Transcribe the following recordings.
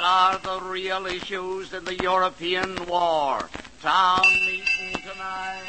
are the real issues in the European war? Town meeting tonight.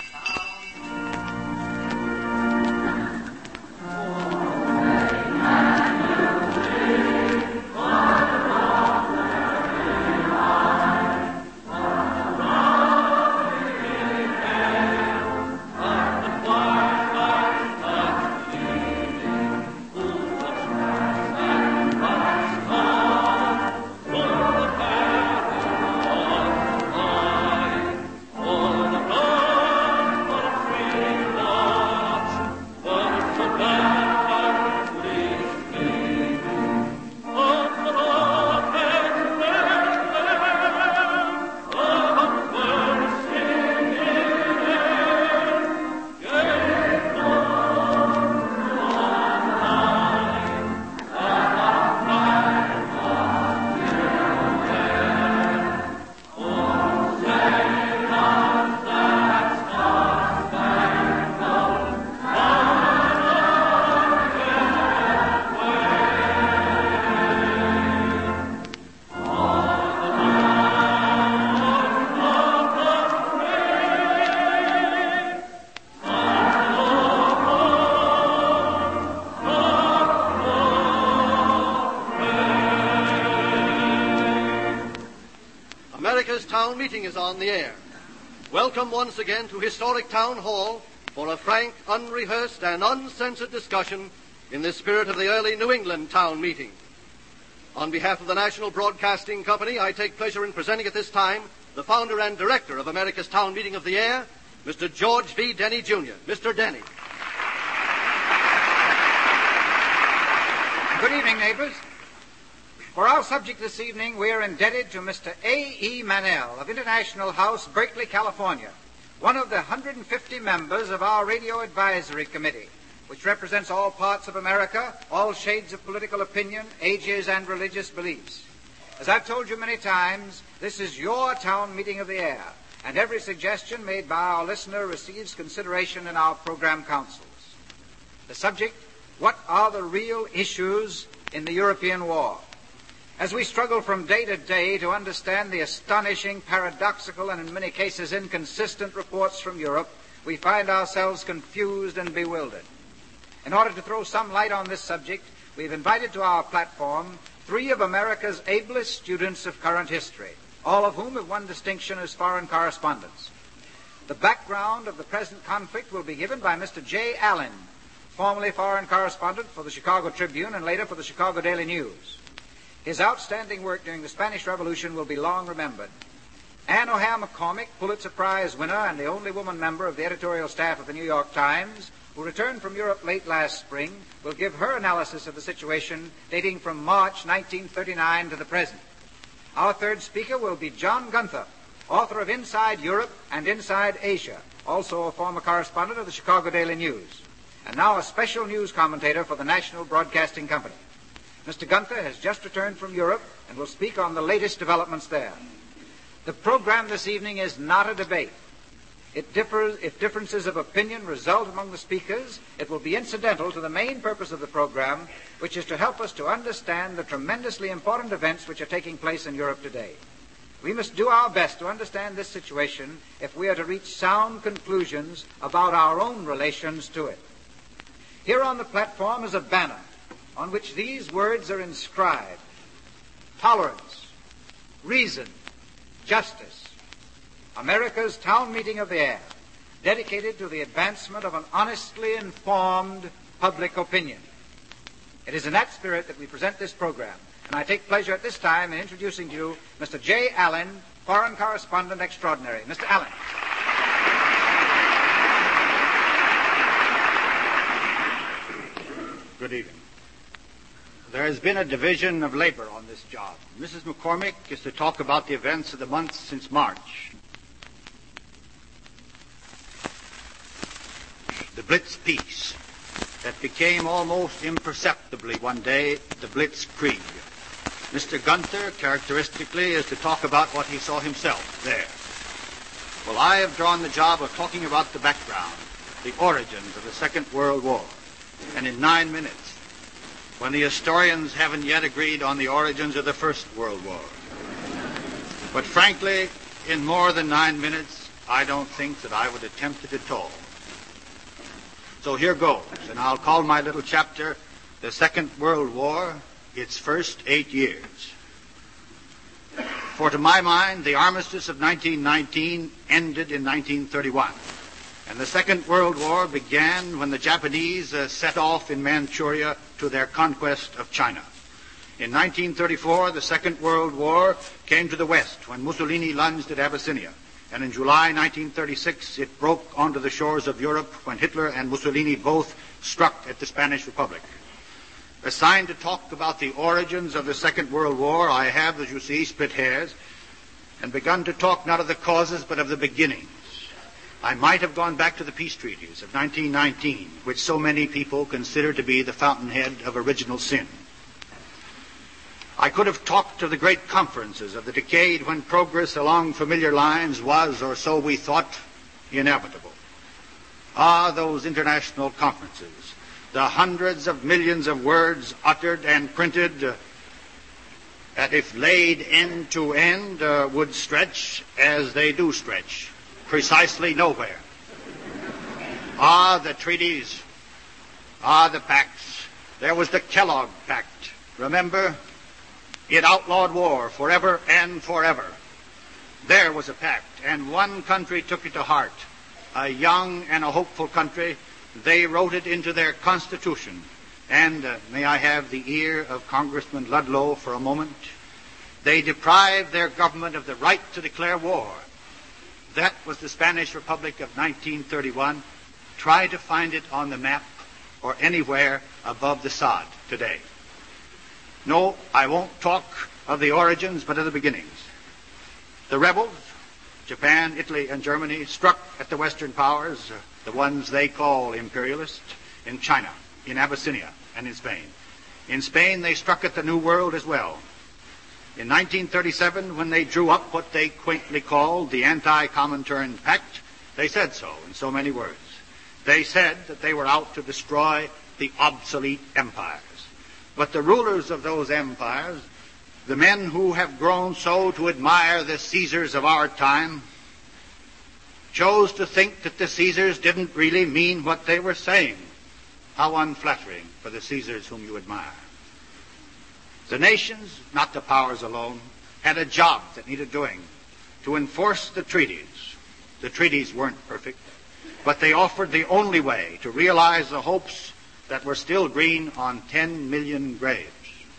Town meeting is on the air. Welcome once again to Historic Town Hall for a frank, unrehearsed, and uncensored discussion in the spirit of the early New England town meeting. On behalf of the National Broadcasting Company, I take pleasure in presenting at this time the founder and director of America's Town Meeting of the Air, Mr. George V. Denny, Jr. Mr. Denny. Good evening, neighbors. For our subject this evening, we are indebted to Mr. A.E. Manel of International House, Berkeley, California, one of the 150 members of our Radio Advisory Committee, which represents all parts of America, all shades of political opinion, ages, and religious beliefs. As I've told you many times, this is your town meeting of the air, and every suggestion made by our listener receives consideration in our program councils. The subject, what are the real issues in the European war? As we struggle from day to day to understand the astonishing, paradoxical, and in many cases inconsistent reports from Europe, we find ourselves confused and bewildered. In order to throw some light on this subject, we've invited to our platform three of America's ablest students of current history, all of whom have won distinction as foreign correspondents. The background of the present conflict will be given by Mr. J. Allen, formerly foreign correspondent for the Chicago Tribune and later for the Chicago Daily News. His outstanding work during the Spanish Revolution will be long remembered. Anne O'Hare McCormick, Pulitzer Prize winner and the only woman member of the editorial staff of the New York Times, who returned from Europe late last spring, will give her analysis of the situation dating from March 1939 to the present. Our third speaker will be John Gunther, author of Inside Europe and Inside Asia, also a former correspondent of the Chicago Daily News, and now a special news commentator for the National Broadcasting Company. Mr. Gunther has just returned from Europe and will speak on the latest developments there. The program this evening is not a debate. If differences of opinion result among the speakers, it will be incidental to the main purpose of the program, which is to help us to understand the tremendously important events which are taking place in Europe today. We must do our best to understand this situation if we are to reach sound conclusions about our own relations to it. Here on the platform is a banner on which these words are inscribed: tolerance, reason, justice. America's Town Meeting of the Air, dedicated to the advancement of an honestly informed public opinion. It is in that spirit that we present this program, and I take pleasure at this time in introducing to you Mr. J. Allen, Foreign Correspondent Extraordinary. Mr. Allen. Good evening. There has been a division of labor on this job. Mrs. McCormick is to talk about the events of the months since March. The Blitz peace that became almost imperceptibly one day the Blitzkrieg. Mr. Gunther, characteristically, is to talk about what he saw himself there. Well, I have drawn the job of talking about the background, the origins of the Second World War. And in 9 minutes, when the historians haven't yet agreed on the origins of the First World War. But frankly, in more than 9 minutes, I don't think that I would attempt it at all. So here goes, and I'll call my little chapter The Second World War, Its First 8 Years. For to my mind, the armistice of 1919 ended in 1931. And the Second World War began when the Japanese set off in Manchuria to their conquest of China. In 1934, the Second World War came to the west when Mussolini lunged at Abyssinia. And in July 1936, it broke onto the shores of Europe when Hitler and Mussolini both struck at the Spanish Republic. Assigned to talk about the origins of the Second World War, I have, as you see, split hairs and begun to talk not of the causes but of the beginnings. I might have gone back to the peace treaties of 1919, which so many people consider to be the fountainhead of original sin. I could have talked of the great conferences of the decade when progress along familiar lines was, or so we thought, inevitable. Ah, those international conferences, the hundreds of millions of words uttered and printed that if laid end to end would stretch as they do stretch, precisely nowhere. Ah, the treaties. Ah, the pacts. There was the Kellogg Pact. Remember? It outlawed war forever and forever. There was a pact, and one country took it to heart. A young and a hopeful country. They wrote it into their Constitution. And may I have the ear of Congressman Ludlow for a moment? They deprived their government of the right to declare war. That was the Spanish Republic of 1931. Try to find it on the map or anywhere above the sod today. No, I won't talk of the origins, but of the beginnings. The rebels, Japan, Italy, and Germany, struck at the Western powers, the ones they call imperialist, in China, in Abyssinia, and in Spain. In Spain, they struck at the New World as well. In 1937, when they drew up what they quaintly called the Anti-Comintern Pact, they said so in so many words. They said that they were out to destroy the obsolete empires. But the rulers of those empires, the men who have grown so to admire the Caesars of our time, chose to think that the Caesars didn't really mean what they were saying. How unflattering for the Caesars whom you admire. The nations, not the powers alone, had a job that needed doing, to enforce the treaties. The treaties weren't perfect, but they offered the only way to realize the hopes that were still green on 10 million graves.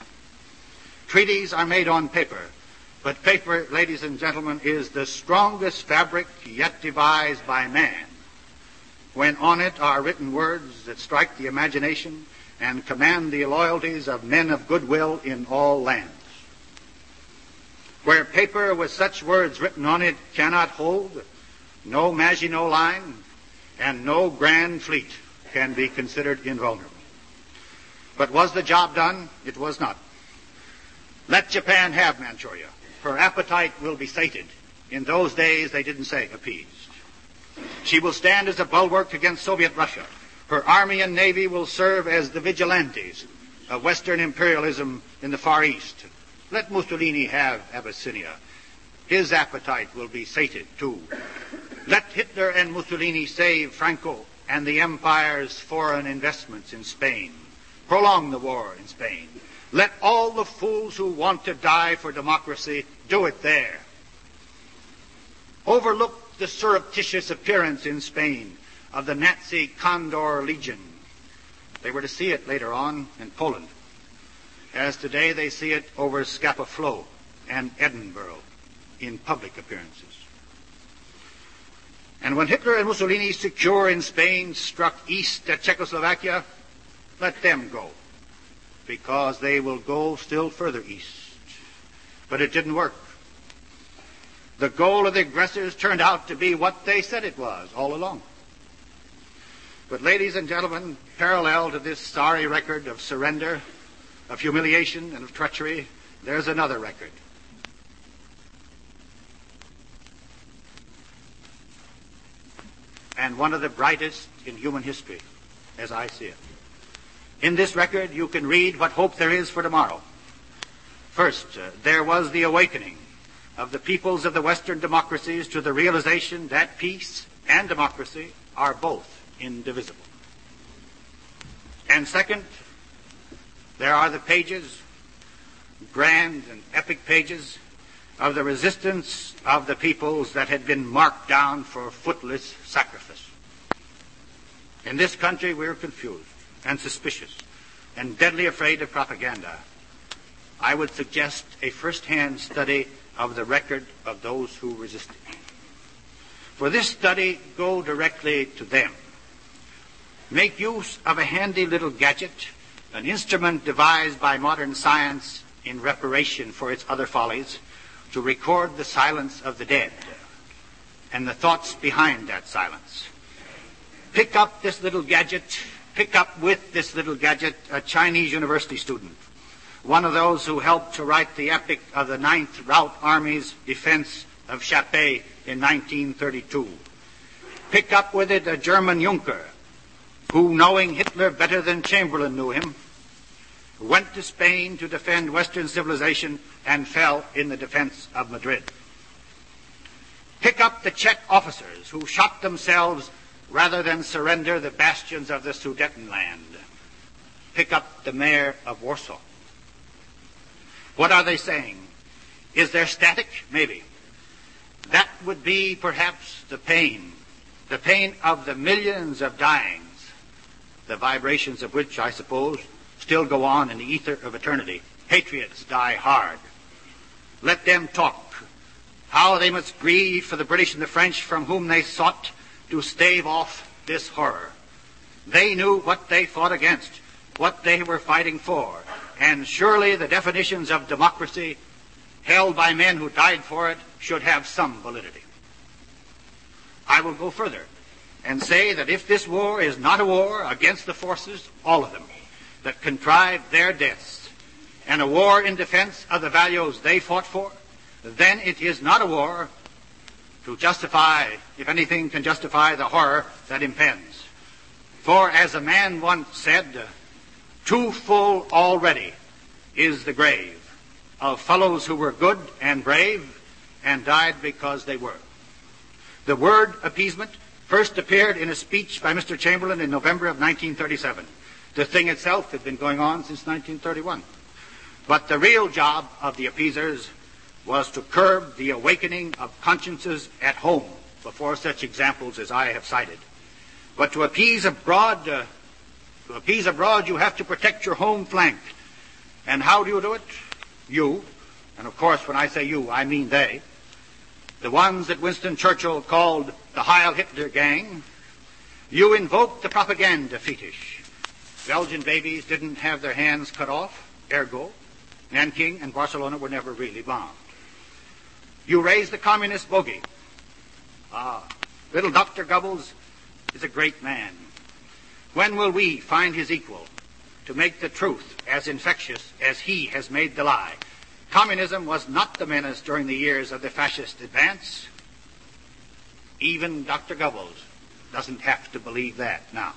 Treaties are made on paper, but paper, ladies and gentlemen, is the strongest fabric yet devised by man. When on it are written words that strike the imagination and command the loyalties of men of goodwill in all lands. Where paper with such words written on it cannot hold, no Maginot Line and no Grand Fleet can be considered invulnerable. But was the job done? It was not. Let Japan have Manchuria. Her appetite will be sated. In those days, they didn't say appeased. She will stand as a bulwark against Soviet Russia. Her army and navy will serve as the vigilantes of Western imperialism in the Far East. Let Mussolini have Abyssinia. His appetite will be sated, too. Let Hitler and Mussolini save Franco and the empire's foreign investments in Spain. Prolong the war in Spain. Let all the fools who want to die for democracy do it there. Overlook the surreptitious appearance in Spain of the Nazi Condor Legion. They were to see it later on in Poland, as today they see it over Scapa Flow and Edinburgh in public appearances. And when Hitler and Mussolini, secure in Spain, struck east at Czechoslovakia, let them go, because they will go still further east. But it didn't work. The goal of the aggressors turned out to be what they said it was all along. But ladies and gentlemen, parallel to this sorry record of surrender, of humiliation, and of treachery, there's another record. And one of the brightest in human history, as I see it. In this record, you can read what hope there is for tomorrow. First, there was the awakening of the peoples of the Western democracies to the realization that peace and democracy are both indivisible. And second, there are the pages, grand and epic pages, of the resistance of the peoples that had been marked down for footless sacrifice. In this country, we're confused and suspicious and deadly afraid of propaganda. I would suggest a first-hand study of the record of those who resisted. For this study, go directly to them. Make use of a handy little gadget, an instrument devised by modern science in reparation for its other follies, to record the silence of the dead and the thoughts behind that silence. Pick up with this little gadget a Chinese university student, one of those who helped to write the epic of the 9th Rout Army's defense of Chapet in 1932. Pick up with it a German Junker, who, knowing Hitler better than Chamberlain knew him, went to Spain to defend Western civilization and fell in the defense of Madrid. Pick up the Czech officers who shot themselves rather than surrender the bastions of the Sudetenland. Pick up the mayor of Warsaw. What are they saying? Is there static? Maybe. That would be perhaps the pain of the millions of dyings, the vibrations of which, I suppose, still go on in the ether of eternity. Patriots die hard. Let them talk. How they must grieve for the British and the French from whom they sought to stave off this horror. They knew what they fought against, what they were fighting for, and surely the definitions of democracy held by men who died for it should have some validity. I will go further and say that if this war is not a war against the forces, all of them, that contrived their deaths, and a war in defense of the values they fought for, then it is not a war to justify, if anything can justify, the horror that impends. For as a man once said, too full already is the grave of fellows who were good and brave and died because they were. The word appeasement first appeared in a speech by Mr. Chamberlain in November of 1937. The thing itself had been going on since 1931. But the real job of the appeasers was to curb the awakening of consciences at home before such examples as I have cited. But to appease abroad, you have to protect your home flank. And how do you do it? You, and of course when I say you, I mean they, the ones that Winston Churchill called the Heil Hitler gang, you invoke the propaganda fetish. Belgian babies didn't have their hands cut off, ergo, Nanking and Barcelona were never really bombed. You raise the communist bogey. Little Dr. Goebbels is a great man. When will we find his equal to make the truth as infectious as he has made the lie? Communism was not the menace during the years of the fascist advance. Even Dr. Goebbels doesn't have to believe that now.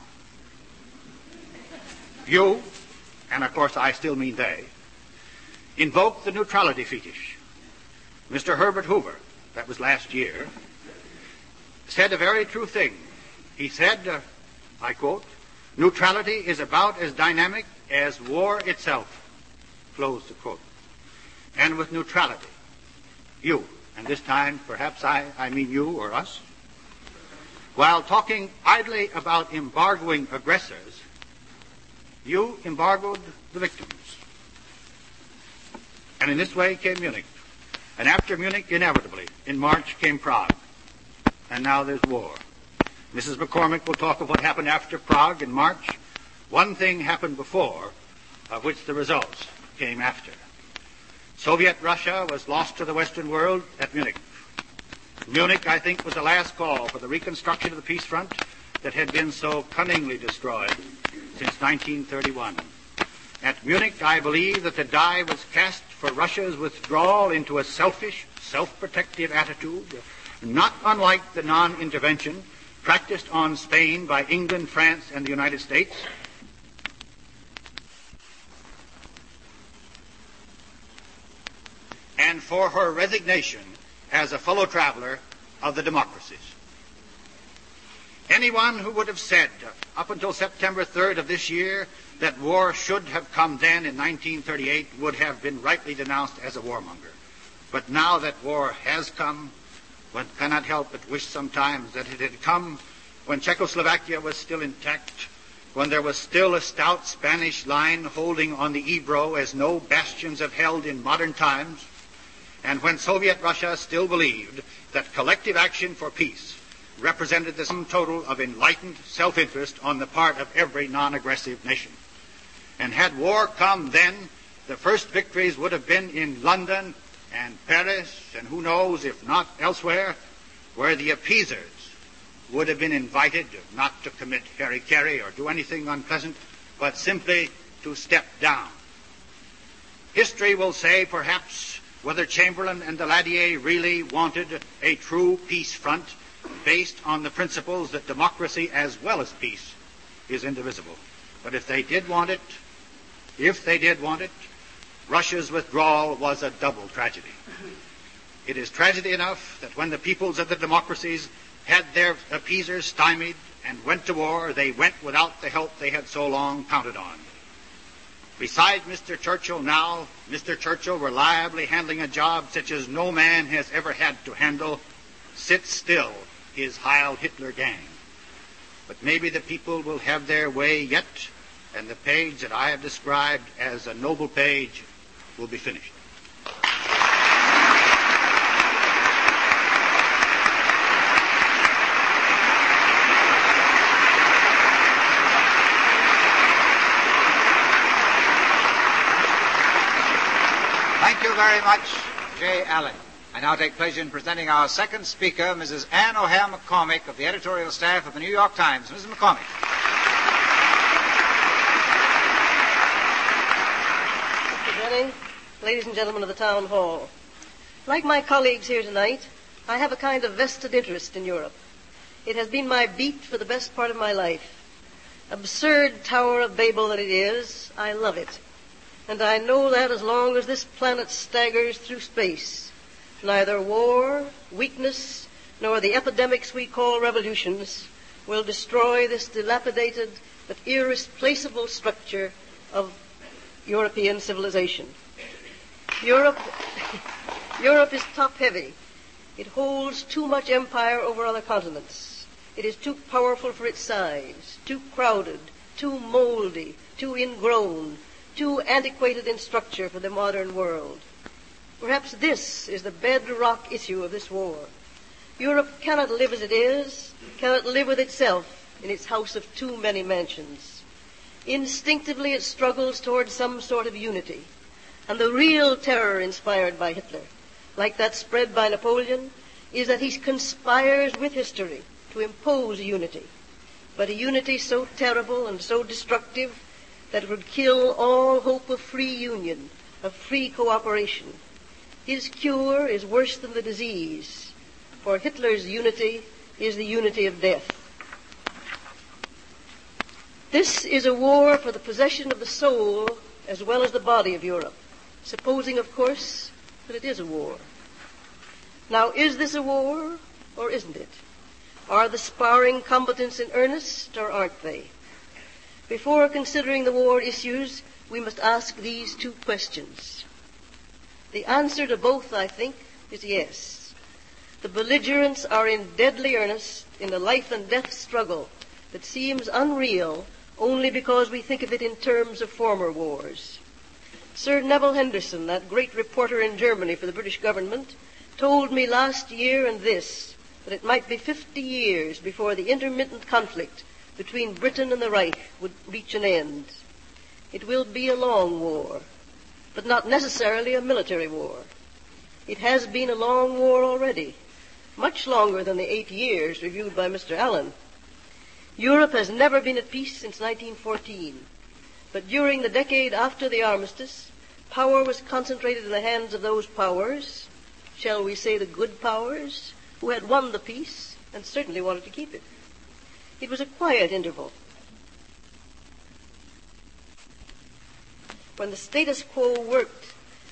You, and of course I still mean they, invoke the neutrality fetish. Mr. Herbert Hoover, that was last year, said a very true thing. He said, I quote, neutrality is about as dynamic as war itself, close the quote. And with neutrality, you, and this time perhaps I mean you or us, while talking idly about embargoing aggressors, you embargoed the victims. And in this way came Munich. And after Munich, inevitably, in March came Prague. And now there's war. Mrs. McCormick will talk of what happened after Prague in March. One thing happened before, of which the results came after. Soviet Russia was lost to the Western world at Munich. Munich, I think, was the last call for the reconstruction of the peace front that had been so cunningly destroyed since 1931. At Munich, I believe that the die was cast for Russia's withdrawal into a selfish, self-protective attitude, not unlike the non-intervention practiced on Spain by England, France, and the United States. and for her resignation as a fellow traveler of the democracies. Anyone who would have said up until September 3rd of this year that war should have come then in 1938 would have been rightly denounced as a warmonger. But now that war has come, one cannot help but wish sometimes that it had come when Czechoslovakia was still intact, when there was still a stout Spanish line holding on the Ebro as no bastions have held in modern times, and when Soviet Russia still believed that collective action for peace represented the sum total of enlightened self-interest on the part of every non-aggressive nation. And had war come then, the first victories would have been in London and Paris, and who knows if not elsewhere, where the appeasers would have been invited not to commit hara-kiri or do anything unpleasant, but simply to step down. History will say, perhaps, whether Chamberlain and Daladier really wanted a true peace front based on the principles that democracy as well as peace is indivisible. But if they did want it, Russia's withdrawal was a double tragedy. It is tragedy enough that when the peoples of the democracies had their appeasers stymied and went to war, they went without the help they had so long counted on. Besides Mr. Churchill now, Mr. Churchill, reliably handling a job such as no man has ever had to handle, sits still his Heil Hitler gang. But maybe the people will have their way yet, and the page that I have described as a noble page will be finished. Thank you very much, J. Allen. I now take pleasure in presenting our second speaker, Mrs. Anne O'Hare McCormick of the editorial staff of the New York Times. Mrs. McCormick. Mr. Denny, ladies and gentlemen of the Town Hall, like my colleagues here tonight, I have a kind of vested interest in Europe. It has been my beat for the best part of my life. Absurd Tower of Babel that it is, I love it. And I know that as long as this planet staggers through space, neither war, weakness, nor the epidemics we call revolutions will destroy this dilapidated but irreplaceable structure of European civilization. Europe is top-heavy. It holds too much empire over other continents. It is too powerful for its size, too crowded, too moldy, too ingrown, too antiquated in structure for the modern world. Perhaps this is the bedrock issue of this war. Europe cannot live as it is, cannot live with itself in its house of too many mansions. Instinctively it struggles towards some sort of unity. And the real terror inspired by Hitler, like that spread by Napoleon, is that he conspires with history to impose a unity. But a unity so terrible and so destructive that it would kill all hope of free union, of free cooperation. His cure is worse than the disease, for Hitler's unity is the unity of death. This is a war for the possession of the soul as well as the body of Europe, supposing, of course, that it is a war. Now, is this a war or isn't it? Are the sparring combatants in earnest or aren't they? Before considering the war issues, we must ask these two questions. The answer to both, I think, is yes. The belligerents are in deadly earnest in a life and death struggle that seems unreal only because we think of it in terms of former wars. Sir Neville Henderson, that great reporter in Germany for the British government, told me last year and this that it might be 50 years before the intermittent conflict between Britain and the Reich would reach an end. It will be a long war, but not necessarily a military war. It has been a long war already, much longer than the 8 years reviewed by Mr. Allen. Europe has never been at peace since 1914, but during the decade after the armistice, power was concentrated in the hands of those powers, shall we say the good powers, who had won the peace and certainly wanted to keep it. It was a quiet interval, when the status quo worked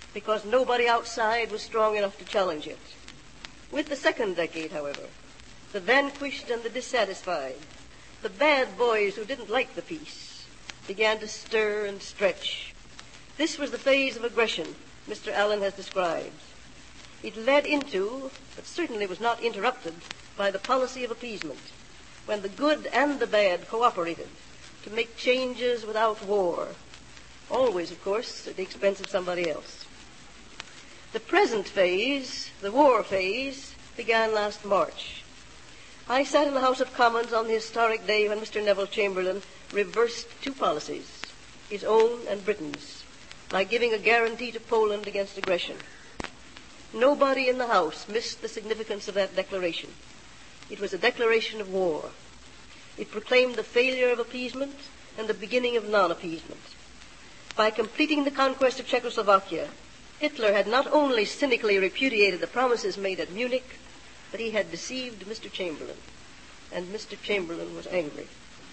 because nobody outside was strong enough to challenge it. With the second decade, however, the vanquished and the dissatisfied, the bad boys who didn't like the peace, began to stir and stretch. This was the phase of aggression Mr. Allen has described. It led into, but certainly was not interrupted, by the policy of appeasement, when the good and the bad cooperated to make changes without war, always, of course, at the expense of somebody else. The present phase, the war phase, began last March. I sat in the House of Commons on the historic day when Mr. Neville Chamberlain reversed two policies, his own and Britain's, by giving a guarantee to Poland against aggression. Nobody in the House missed the significance of that declaration. It was a declaration of war. It proclaimed the failure of appeasement and the beginning of non-appeasement. By completing the conquest of Czechoslovakia, Hitler had not only cynically repudiated the promises made at Munich, but he had deceived Mr. Chamberlain, and Mr. Chamberlain was angry.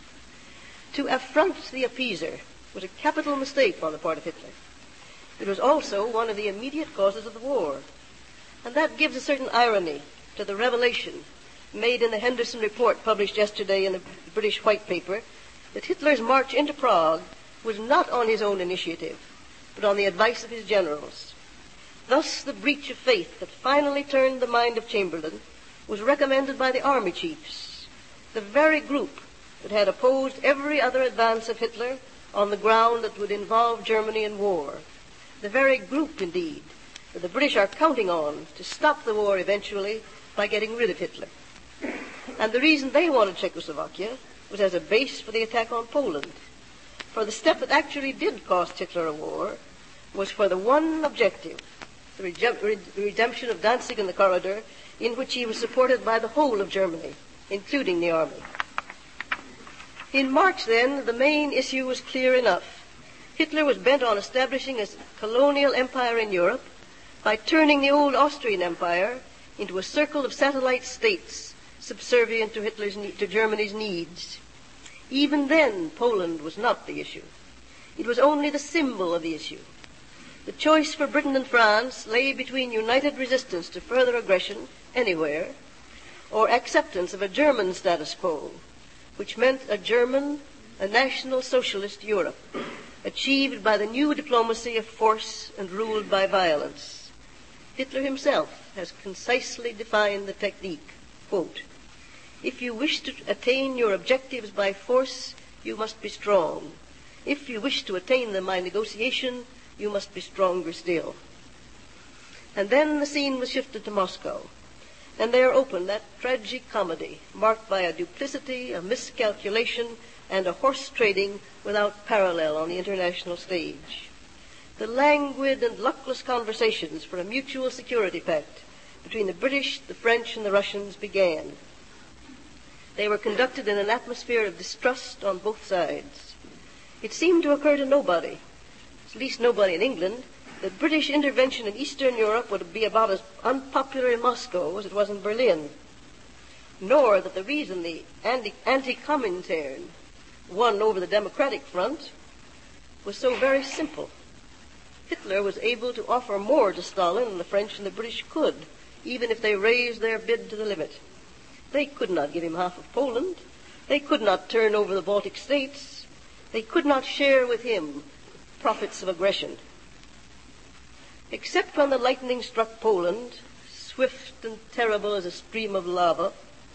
To affront the appeaser was a capital mistake on the part of Hitler. It was also one of the immediate causes of the war, and that gives a certain irony to the revelation made in the Henderson report published yesterday in the British White Paper that Hitler's march into Prague was not on his own initiative, but on the advice of his generals. Thus, the breach of faith that finally turned the mind of Chamberlain was recommended by the army chiefs, the very group that had opposed every other advance of Hitler on the ground that would involve Germany in war, the very group, indeed, that the British are counting on to stop the war eventually by getting rid of Hitler. And the reason they wanted Czechoslovakia was as a base for the attack on Poland. For the step that actually did cost Hitler a war was for the one objective, the redemption of Danzig and the corridor, in which he was supported by the whole of Germany, including the army. In March, then, the main issue was clear enough. Hitler was bent on establishing a colonial empire in Europe by turning the old Austrian Empire into a circle of satellite states subservient to Germany's needs. Even then, Poland was not the issue. It was only the symbol of the issue. The choice for Britain and France lay between united resistance to further aggression anywhere or acceptance of a German status quo, which meant a national socialist Europe, achieved by the new diplomacy of force and ruled by violence. Hitler himself has concisely defined the technique, quote, "If you wish to attain your objectives by force, you must be strong. If you wish to attain them by negotiation, you must be stronger still." And then the scene was shifted to Moscow, and there opened that tragic comedy marked by a duplicity, a miscalculation, and a horse trading without parallel on the international stage. The languid and luckless conversations for a mutual security pact between the British, the French, and the Russians began. They were conducted in an atmosphere of distrust on both sides. It seemed to occur to nobody, at least nobody in England, that British intervention in Eastern Europe would be about as unpopular in Moscow as it was in Berlin, nor that the reason the anti-Comintern won over the Democratic Front was so very simple. Hitler was able to offer more to Stalin than the French and the British could, even if they raised their bid to the limit. They could not give him half of Poland. They could not turn over the Baltic states. They could not share with him profits of aggression. Except when the lightning struck Poland, swift and terrible as a stream of lava,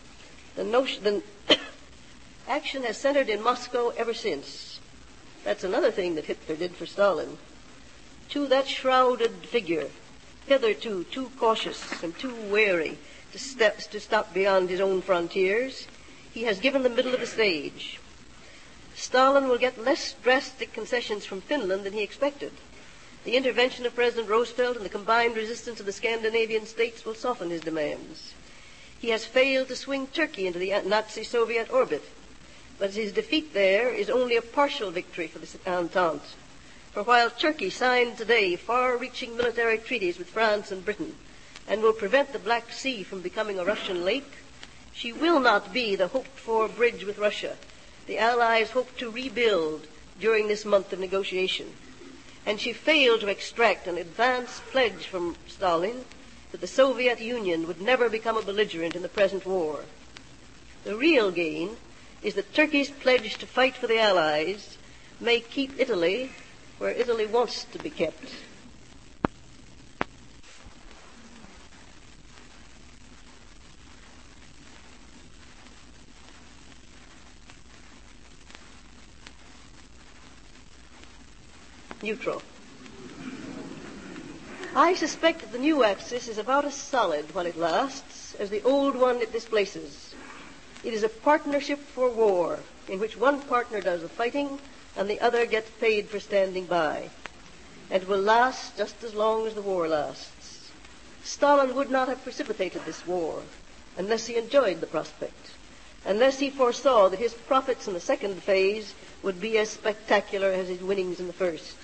the action has centered in Moscow ever since. That's another thing that Hitler did for Stalin. To that shrouded figure, hitherto too cautious and too wary to stop beyond his own frontiers, he has given the middle of the stage. Stalin will get less drastic concessions from Finland than he expected. The intervention of President Roosevelt and the combined resistance of the Scandinavian states will soften his demands. He has failed to swing Turkey into the Nazi-Soviet orbit, but his defeat there is only a partial victory for the Entente. For while Turkey signed today far-reaching military treaties with France and Britain and will prevent the Black Sea from becoming a Russian lake, she will not be the hoped-for bridge with Russia the Allies hope to rebuild during this month of negotiation. and she failed to extract an advance pledge from Stalin that the Soviet Union would never become a belligerent in the present war. The real gain is that Turkey's pledge to fight for the Allies may keep Italy where Italy wants to be kept. Neutral. I suspect that the new Axis is about as solid while it lasts as the old one it displaces. It is a partnership for war, in which one partner does the fighting and the other gets paid for standing by, and will last just as long as the war lasts. Stalin would not have precipitated this war unless he enjoyed the prospect, unless he foresaw that his profits in the second phase would be as spectacular as his winnings in the first.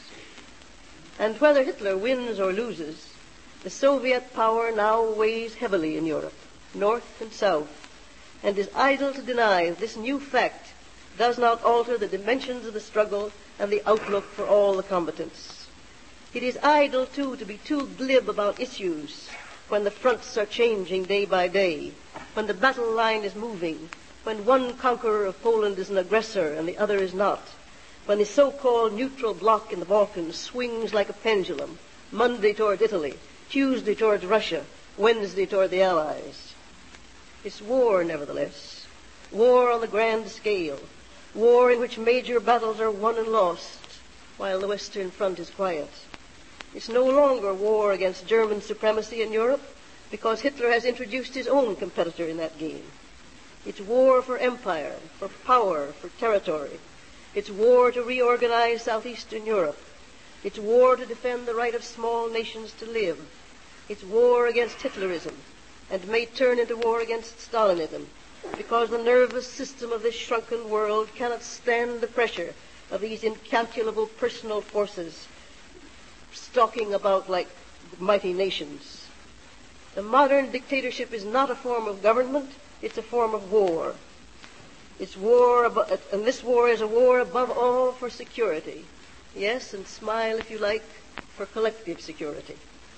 And whether Hitler wins or loses, the Soviet power now weighs heavily in Europe, north and south, and is idle to deny that this new fact does not alter the dimensions of the struggle and the outlook for all the combatants. It is idle, too, to be too glib about issues when the fronts are changing day by day, when the battle line is moving, when one conqueror of Poland is an aggressor and the other is not, when the so-called neutral bloc in the Balkans swings like a pendulum, Monday toward Italy, Tuesday towards Russia, Wednesday toward the Allies. It's war, nevertheless, war on the grand scale, war in which major battles are won and lost, while the Western Front is quiet. It's no longer war against German supremacy in Europe, because Hitler has introduced his own competitor in that game. It's war for empire, for power, for territory. It's war to reorganize southeastern Europe. It's war to defend the right of small nations to live. It's war against Hitlerism, and may turn into war against Stalinism, because the nervous system of this shrunken world cannot stand the pressure of these incalculable personal forces stalking about like mighty nations. The modern dictatorship is not a form of government, it's a form of war. It's war, and this war is a war above all for security. Yes, and smile if you like, for collective security.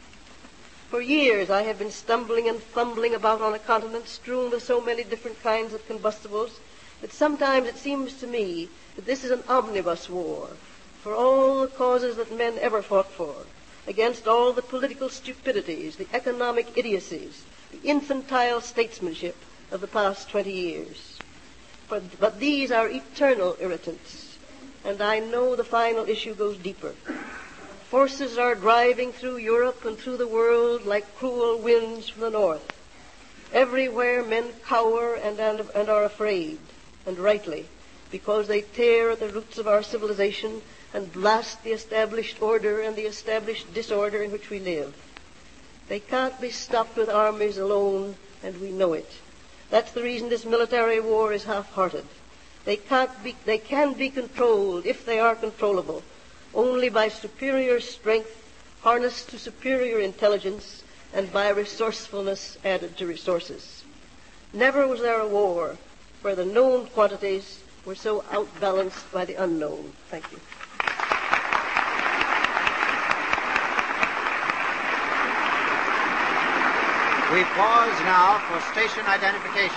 For years I have been stumbling and fumbling about on a continent strewn with so many different kinds of combustibles that sometimes it seems to me that this is an omnibus war for all the causes that men ever fought for, against all the political stupidities, the economic idiocies, the infantile statesmanship of the past 20 years. But these are eternal irritants, and I know the final issue goes deeper. Forces are driving through Europe and through the world like cruel winds from the north. Everywhere men cower and are afraid, and rightly, because they tear at the roots of our civilization and blast the established order and the established disorder in which we live. They can't be stopped with armies alone, and we know it. That's the reason this military war is half-hearted. They can be controlled, if they are controllable, only by superior strength harnessed to superior intelligence and by resourcefulness added to resources. Never was there a war where the known quantities were so outbalanced by the unknown. Thank you. We pause now for station identification.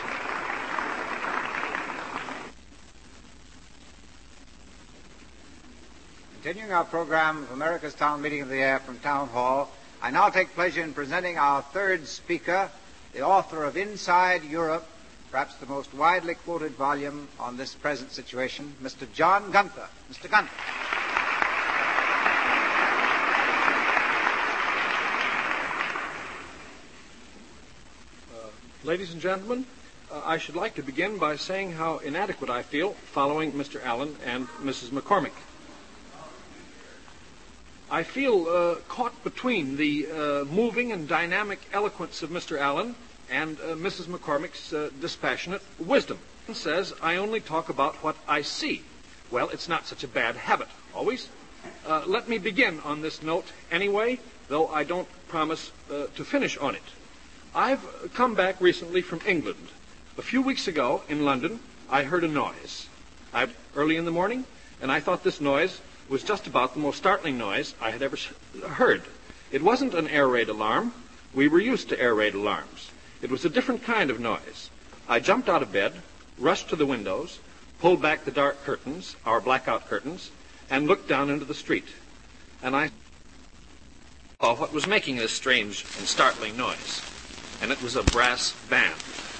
Continuing our program of America's Town Meeting of the Air from Town Hall, I now take pleasure in presenting our third speaker, the author of Inside Europe, perhaps the most widely quoted volume on this present situation, Mr. John Gunther. Mr. Gunther. Ladies and gentlemen, I should like to begin by saying how inadequate I feel following Mr. Allen and Mrs. McCormick. I feel caught between the moving and dynamic eloquence of Mr. Allen and Mrs. McCormick's dispassionate wisdom. He says, I only talk about what I see. Well, it's not such a bad habit, always. Let me begin on this note anyway, though I don't promise to finish on it. I've come back recently from England. A few weeks ago in London, I heard a noise. Early in the morning, and I thought this noise was just about the most startling noise I had ever heard. It wasn't an air raid alarm. We were used to air raid alarms. It was a different kind of noise. I jumped out of bed, rushed to the windows, pulled back the dark curtains, our blackout curtains, and looked down into the street. And I saw what was making this strange and startling noise. And it was a brass band.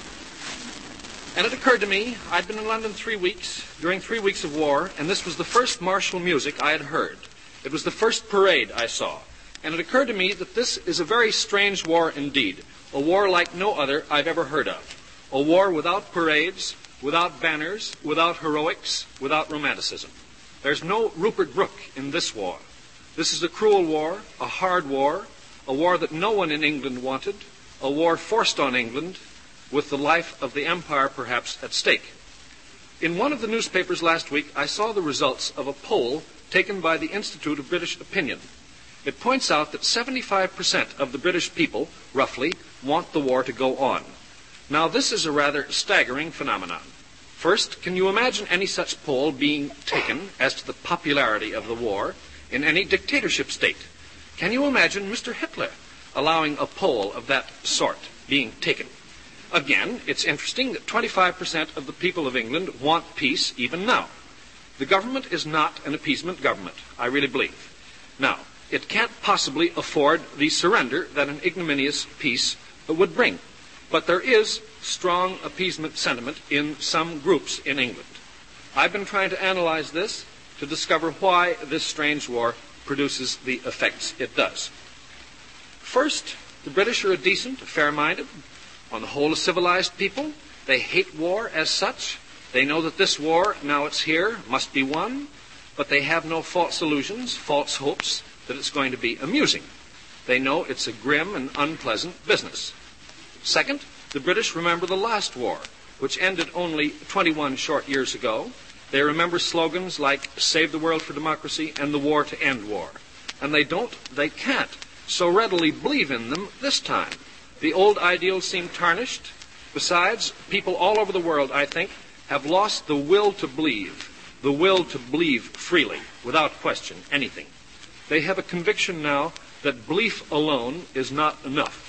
And it occurred to me, I'd been in London 3 weeks, during 3 weeks of war, and this was the first martial music I had heard. It was the first parade I saw. And it occurred to me that this is a very strange war indeed, a war like no other I've ever heard of. A war without parades, without banners, without heroics, without romanticism. There's no Rupert Brooke in this war. This is a cruel war, a hard war, a war that no one in England wanted, a war forced on England, with the life of the empire perhaps at stake. In one of the newspapers last week, I saw the results of a poll taken by the Institute of British Opinion. It points out that 75% of the British people, roughly, want the war to go on. Now, this is a rather staggering phenomenon. First, can you imagine any such poll being taken as to the popularity of the war in any dictatorship state? Can you imagine Mr. Hitler allowing a poll of that sort being taken? Again, it's interesting that 25% of the people of England want peace even now. The government is not an appeasement government, I really believe. Now, it can't possibly afford the surrender that an ignominious peace would bring. But there is strong appeasement sentiment in some groups in England. I've been trying to analyze this to discover why this strange war produces the effects it does. First, the British are a decent, fair-minded, on the whole a civilized people. They hate war as such. They know that this war, now it's here, must be won, but they have no false illusions, false hopes that it's going to be amusing. They know it's a grim and unpleasant business. Second, the British remember the last war, which ended only 21 short years ago. They remember slogans like "Save the world for democracy" and "the war to end war." And they can't so readily believe in them this time. The old ideals seem tarnished. Besides, people all over the world, I think, have lost the will to believe freely, without question, anything. They have a conviction now that belief alone is not enough.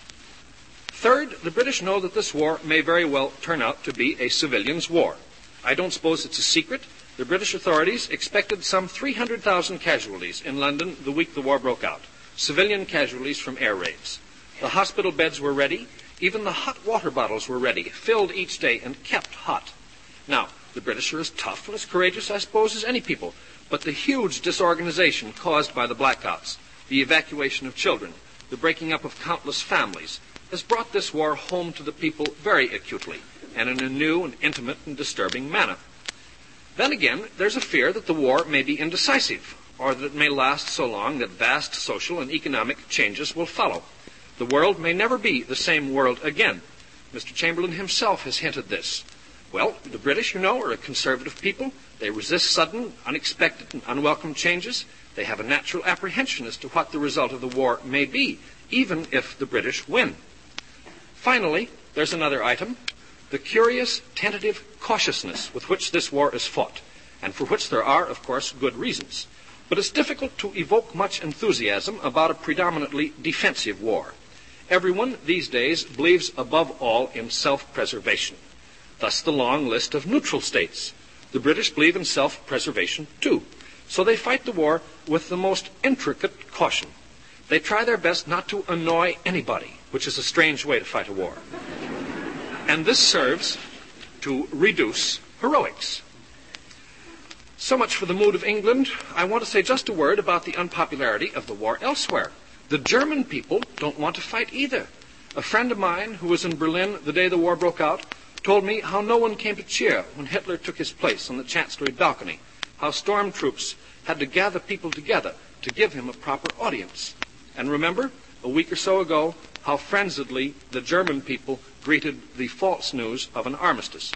Third, the British know that this war may very well turn out to be a civilians' war. I don't suppose it's a secret. The British authorities expected some 300,000 casualties in London the week the war broke out, civilian casualties from air raids. The hospital beds were ready. Even the hot water bottles were ready, filled each day and kept hot. Now, the British are as tough and as courageous, I suppose, as any people, but the huge disorganization caused by the blackouts, the evacuation of children, the breaking up of countless families, has brought this war home to the people very acutely, and in a new and intimate and disturbing manner. Then again, there's a fear that the war may be indecisive, or that it may last so long that vast social and economic changes will follow. The world may never be the same world again. Mr. Chamberlain himself has hinted this. Well, the British, are a conservative people. They resist sudden, unexpected, and unwelcome changes. They have a natural apprehension as to what the result of the war may be, even if the British win. Finally, there's another item, the curious, tentative cautiousness with which this war is fought, and for which there are, of course, good reasons. But it's difficult to evoke much enthusiasm about a predominantly defensive war. Everyone these days believes above all in self-preservation. Thus the long list of neutral states. The British believe in self-preservation too. So they fight the war with the most intricate caution. They try their best not to annoy anybody, which is a strange way to fight a war. And this serves to reduce heroics. So much for the mood of England. I want to say just a word about the unpopularity of the war elsewhere. The German people don't want to fight either. A friend of mine who was in Berlin the day the war broke out told me how no one came to cheer when Hitler took his place on the Chancellery balcony, how stormtroops had to gather people together to give him a proper audience. And remember, a week or so ago, how frenziedly the German people greeted the false news of an armistice.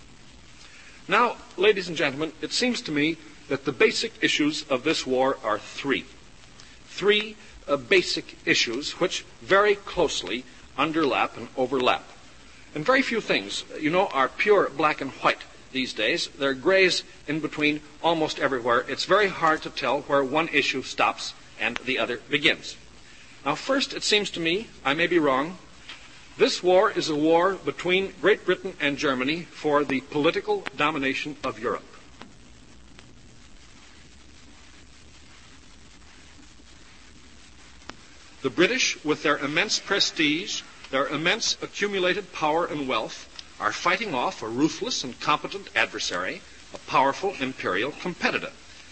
Now, ladies and gentlemen, it seems to me that the basic issues of this war are three. Three basic issues which very closely underlap and overlap. And very few things, are pure black and white. these days. There are grays in between almost everywhere. It's very hard to tell where one issue stops and the other begins. Now, first, it seems to me, I may be wrong, this war is a war between Great Britain and Germany for the political domination of Europe. The British, with their immense prestige, their immense accumulated power and wealth, are fighting off a ruthless and competent adversary, a powerful imperial competitor.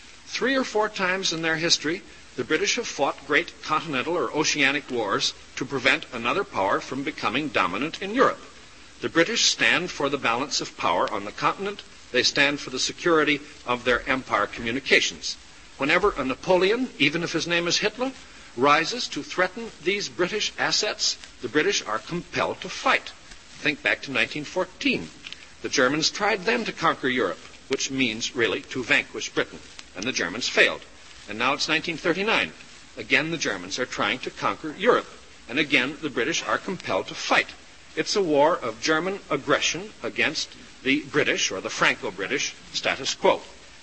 3 or 4 times in their history, the British have fought great continental or oceanic wars to prevent another power from becoming dominant in Europe. The British stand for the balance of power on the continent. They stand for the security of their empire communications. Whenever a Napoleon, even if his name is Hitler, rises to threaten these British assets, the British are compelled to fight. Think back to 1914. The Germans tried then to conquer Europe, which means really to vanquish Britain, and the Germans failed. And now it's 1939. Again, the Germans are trying to conquer Europe, and again, the British are compelled to fight. It's a war of German aggression against the British, or the Franco-British, status quo.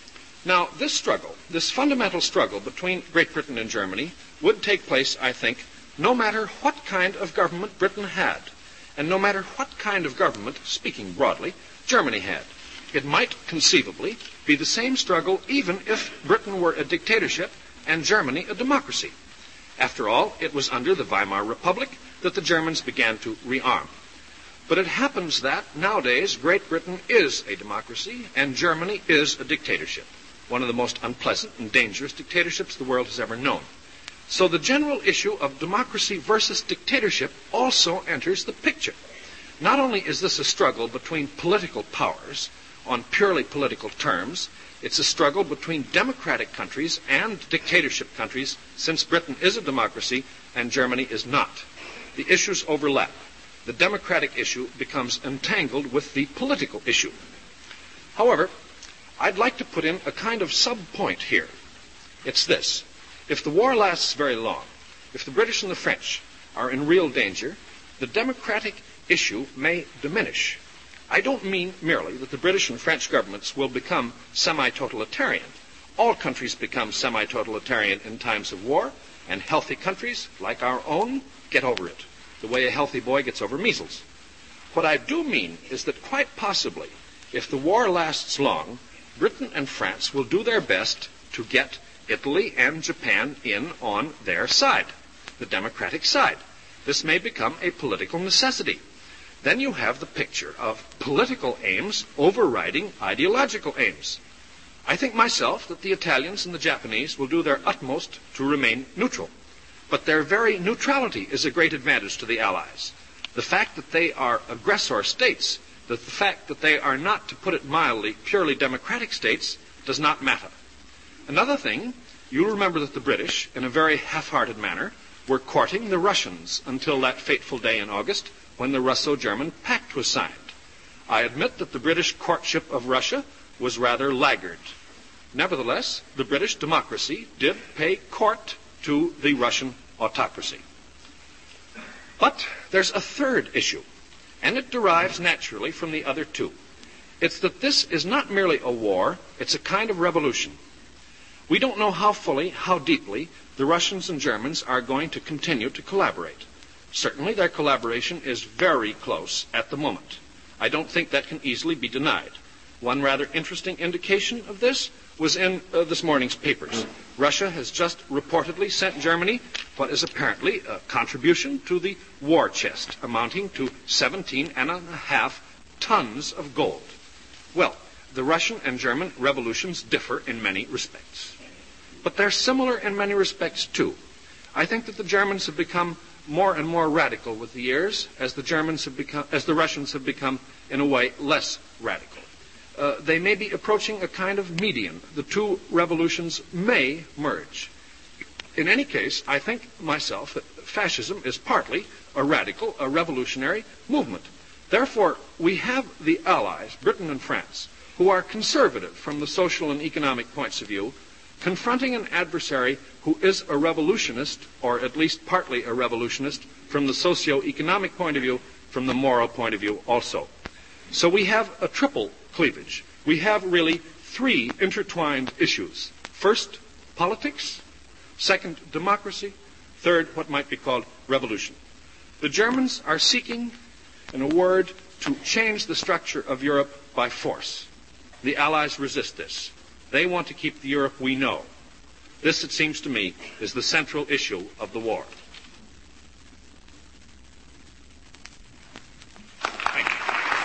Now, this struggle, this fundamental struggle between Great Britain and Germany, would take place, I think, no matter what kind of government Britain had, and no matter what kind of government, speaking broadly, Germany had. It might conceivably be the same struggle even if Britain were a dictatorship and Germany a democracy. After all, it was under the Weimar Republic that the Germans began to rearm. But it happens that nowadays Great Britain is a democracy and Germany is a dictatorship, one of the most unpleasant and dangerous dictatorships the world has ever known. So the general issue of democracy versus dictatorship also enters the picture. Not only is this a struggle between political powers on purely political terms, it's a struggle between democratic countries and dictatorship countries, since Britain is a democracy and Germany is not. The issues overlap. The democratic issue becomes entangled with the political issue. However, I'd like to put in a kind of sub-point here. It's this. If the war lasts very long, if the British and the French are in real danger, the democratic issue may diminish. I don't mean merely that the British and French governments will become semi-totalitarian. All countries become semi-totalitarian in times of war, and healthy countries, like our own, get over it, the way a healthy boy gets over measles. What I do mean is that quite possibly, if the war lasts long, Britain and France will do their best to get Italy and Japan in on their side, the democratic side. This may become a political necessity. Then you have the picture of political aims overriding ideological aims. I think myself that the Italians and the Japanese will do their utmost to remain neutral. But their very neutrality is a great advantage to the Allies. The fact that they are aggressor states, that the fact that they are not, to put it mildly, purely democratic states, does not matter. Another thing, you'll remember that the British, in a very half-hearted manner, were courting the Russians until that fateful day in August when the Russo-German Pact was signed. I admit that the British courtship of Russia was rather laggard. Nevertheless, the British democracy did pay court to the Russian autocracy. But there's a third issue, and it derives naturally from the other two. It's that this is not merely a war, it's a kind of revolution. We don't know how fully, how deeply, the Russians and Germans are going to continue to collaborate. Certainly their collaboration is very close at the moment. I don't think that can easily be denied. One rather interesting indication of this was in this morning's papers. Russia has just reportedly sent Germany what is apparently a contribution to the war chest, amounting to 17.5 tons of gold. Well, the Russian and German revolutions differ in many respects. But they're similar in many respects, too. I think that the Germans have become more and more radical with the years, as the Russians have become, in a way, less radical. They may be approaching a kind of median. The two revolutions may merge. In any case, I think myself that fascism is partly a radical, a revolutionary movement. Therefore, we have the Allies, Britain and France, who are conservative from the social and economic points of view, confronting an adversary who is a revolutionist, or at least partly a revolutionist, from the socio-economic point of view, from the moral point of view also. So we have a triple cleavage. we have really three intertwined issues. First, politics. Second, democracy. Third, what might be called revolution. The Germans are seeking, in a word, to change the structure of Europe by force. The Allies resist this. They want to keep the Europe we know. This, it seems to me, is the central issue of the war. Thank you.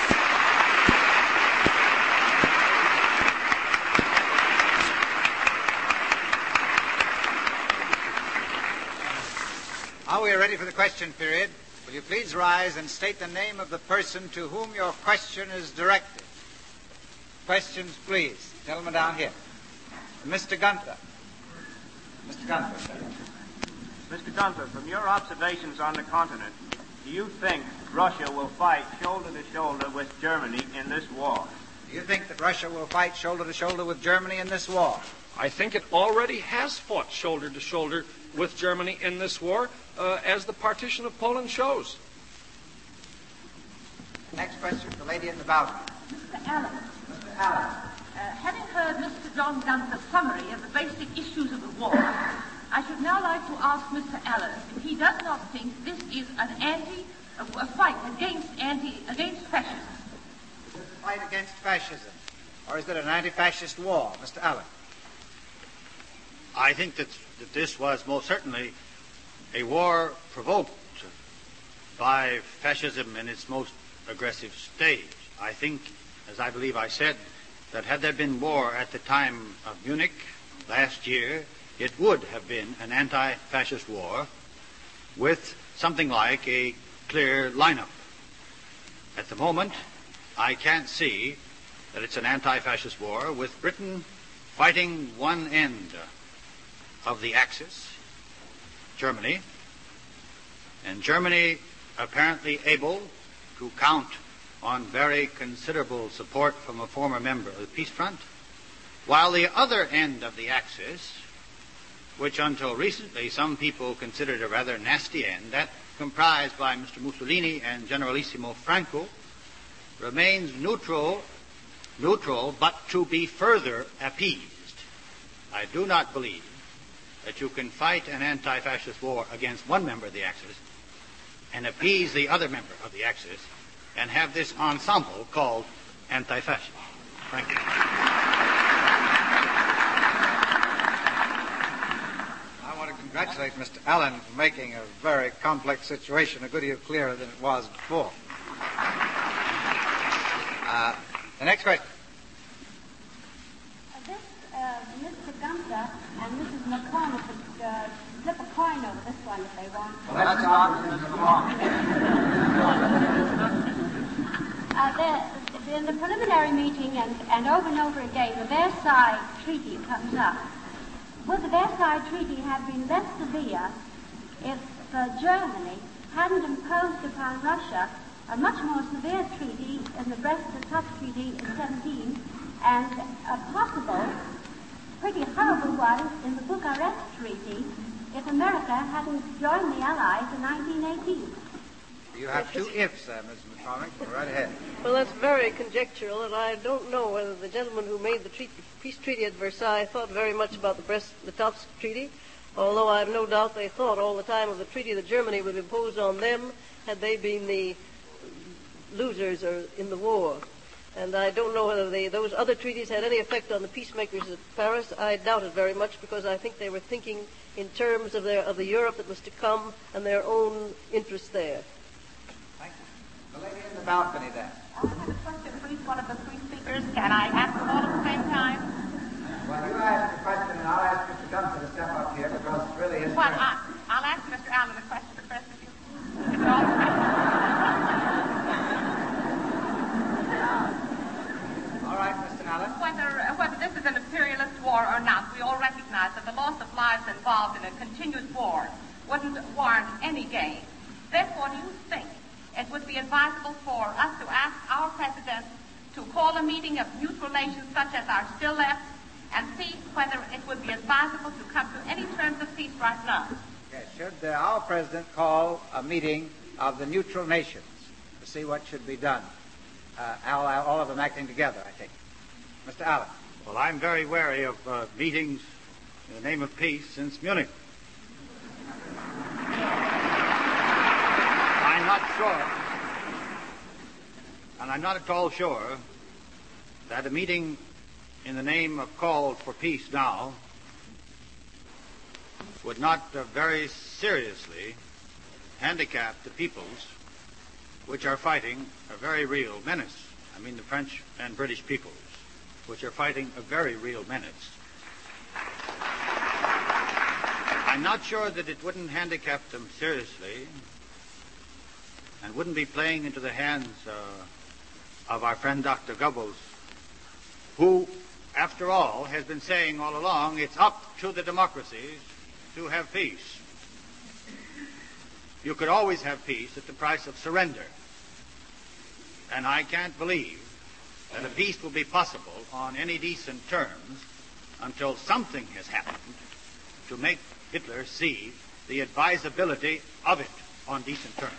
Now we are ready for the question period. Will you please rise and state the name of the person to whom your question is directed? Questions, please. Gentleman down here. Mr. Gunther. Mr. Gunther. Mr. Gunther, from your observations on the continent, do you think Russia will fight shoulder to shoulder with Germany in this war? Do you think that Russia will fight shoulder to shoulder with Germany in this war? I think it already has fought shoulder to shoulder with Germany in this war, as the partition of Poland shows. Next question, the lady in the balcony. Mr. Allen. Mr. Allen. Having heard Mr. John Gunther's summary of the basic issues of the war, I should now like to ask Mr. Allen if he does not think this is a fight against fascism. Is this a fight against fascism, or is it an anti-fascist war, Mr. Allen? I think that this was most certainly a war provoked by fascism in its most aggressive stage. I think, as I believe I said, that had there been war at the time of Munich last year, it would have been an anti-fascist war with something like a clear lineup. At the moment, I can't see that it's an anti-fascist war with Britain fighting one end of the Axis, Germany, and Germany apparently able to count on very considerable support from a former member of the Peace Front, while the other end of the Axis, which until recently some people considered a rather nasty end, that comprised by Mr. Mussolini and Generalissimo Franco, remains neutral but to be further appeased. I do not believe that you can fight an anti-fascist war against one member of the Axis and appease the other member of the Axis and have this ensemble called anti-fascist. Thank you. I want to congratulate Mr. Allen for making a very complex situation a good deal clearer than it was before. The next question. Mr. Gunther and Mrs. McCormick could flip a coin over this one if they want. Well, let's start with Mr. McCormick. In the preliminary meeting and over again, the Versailles Treaty comes up. Would the Versailles Treaty have been less severe if Germany hadn't imposed upon Russia a much more severe treaty in the Brest-Litovsk Treaty in 17 and a possible pretty horrible one in the Bucharest Treaty if America hadn't joined the Allies in 1918. You have two ifs there, Mrs. McCormick. Go right ahead. Well, that's very conjectural, and I don't know whether the gentleman who made the peace treaty at Versailles thought very much about the Brest-Litovsk Treaty, although I have no doubt they thought all the time of the treaty that Germany would impose on them had they been the losers in the war. And I don't know whether those other treaties had any effect on the peacemakers at Paris. I doubt it very much because I think they were thinking in terms of the Europe that was to come and their own interests there. Thank you. The lady in the balcony there. I have a question for each one of the three speakers. Can I ask them all at the same time? Well, you ask the question and I'll ask Mr. Gunther to step up here because it's really his Well, turn. I'll ask Mr. Allen a question first if you... If it all All right, Mr. Allen. Whether this is an imperialist war or not, we all recognize that the loss of lives involved in a continuous war wouldn't warrant any gain. Therefore, do you think it would be advisable for us to ask our president to call a meeting of neutral nations such as are still left and see whether it would be advisable to come to any terms of peace right now? Yes, should our president call a meeting of the neutral nations to see what should be done? All of them acting together, I think. Mr. Allen. Well, I'm very wary of meetings in the name of peace since Munich. I'm not sure, and I'm not at all sure, that a meeting in the name of call for peace now would not very seriously handicap the peoples which are fighting a very real menace. I mean the French and British peoples, which are fighting a very real menace. I'm not sure that it wouldn't handicap them seriously and wouldn't be playing into the hands of our friend Dr. Goebbels, who, after all, has been saying all along it's up to the democracies to have peace. You could always have peace at the price of surrender. And I can't believe that a peace will be possible on any decent terms until something has happened to make Hitler see the advisability of it on decent terms.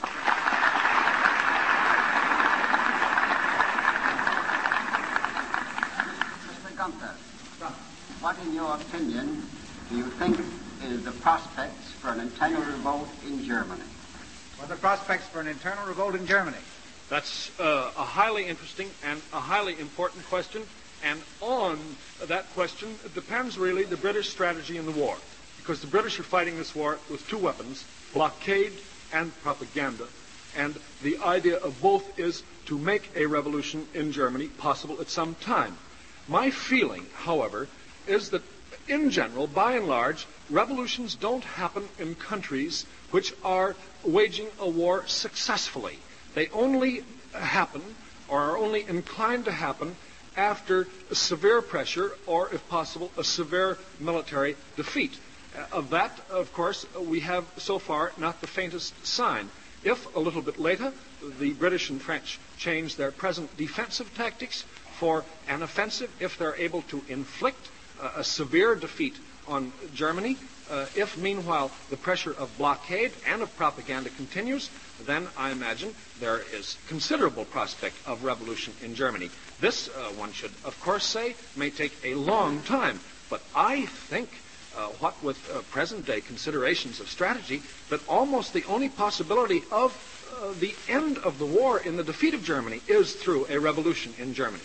Mr. Gunther, what, in your opinion, do you think is the prospects for an internal revolt in Germany? What are the prospects for an internal revolt in Germany? That's a highly interesting and a highly important question. And on that question, it depends really the British strategy in the war. Because the British are fighting this war with two weapons, blockade and propaganda. And the idea of both is to make a revolution in Germany possible at some time. My feeling, however, is that in general, by and large, revolutions don't happen in countries which are waging a war successfully. They only happen, or are only inclined to happen, after severe pressure, or, if possible, a severe military defeat. Of that, of course, we have so far not the faintest sign. If, a little bit later, the British and French change their present defensive tactics for an offensive, if they're able to inflict a severe defeat on Germany, if, meanwhile, the pressure of blockade and of propaganda continues, then I imagine there is considerable prospect of revolution in Germany. This, one should, of course, say, may take a long time. But I think, what with present-day considerations of strategy, that almost the only possibility of the end of the war in the defeat of Germany is through a revolution in Germany.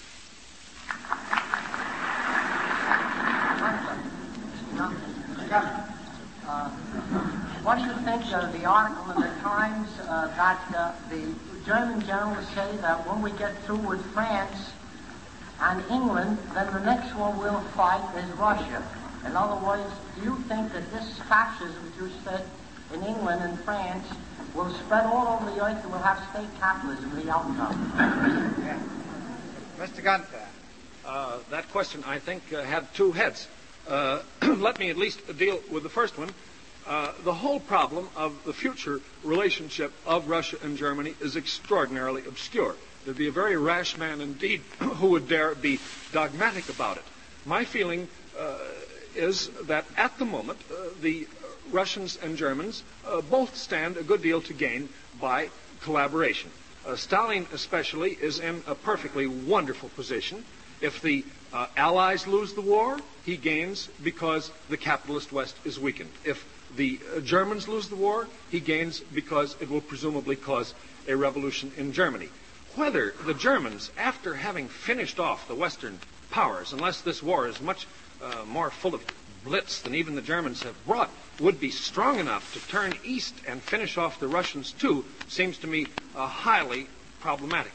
What do you think of the article in the Times that the German generals say that when we get through with France and England, then the next one we'll fight is Russia? In other words, do you think that this fascism, you said, in England and France will spread all over the earth and we'll have state capitalism, the outcome? Yeah. Mr. Gunther. That question, I think, had two heads. Let me at least deal with the first one. The whole problem of the future relationship of Russia and Germany is extraordinarily obscure. There'd be a very rash man indeed who would dare be dogmatic about it. My feeling is that at the moment the Russians and Germans both stand a good deal to gain by collaboration. Stalin especially is in a perfectly wonderful position. If the Allies lose the war, he gains because the capitalist West is weakened. If the Germans lose the war, he gains because it will presumably cause a revolution in Germany. Whether the Germans, after having finished off the Western powers, unless this war is much more full of blitz than even the Germans have brought, would be strong enough to turn east and finish off the Russians too, seems to me highly problematical.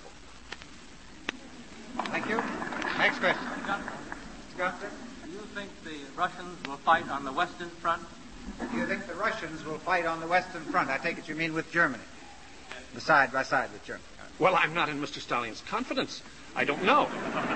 Thank you. Next question. Gunther. Do you think the Russians will fight on the Western Front? Do you think the Russians will fight on the Western Front? I take it you mean with Germany. Side by side with Germany. Well, I'm not in Mr. Stalin's confidence. I don't know.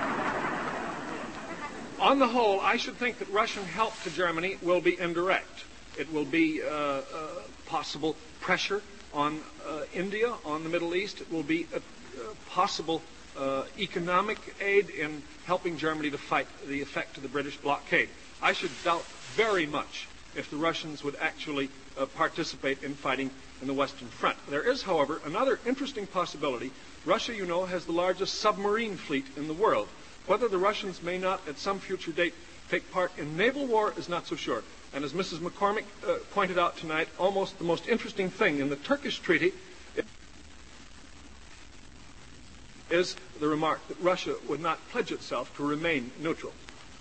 On the whole, I should think that Russian help to Germany will be indirect. It will be possible pressure on India, on the Middle East. It will be a possible economic aid in helping Germany to fight the effect of the British blockade. I should doubt very much if the Russians would actually participate in fighting in the Western Front. There is, however, another interesting possibility. Russia, you know, has the largest submarine fleet in the world. Whether the Russians may not at some future date take part in naval war is not so sure. And as Mrs. McCormick pointed out tonight, almost the most interesting thing in the Turkish treaty is the remark that Russia would not pledge itself to remain neutral.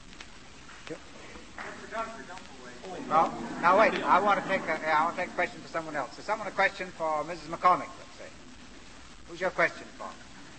Well, now wait. I want to take a question for someone else. Is someone a question for Mrs. McCormick, let's say? Who's your question for?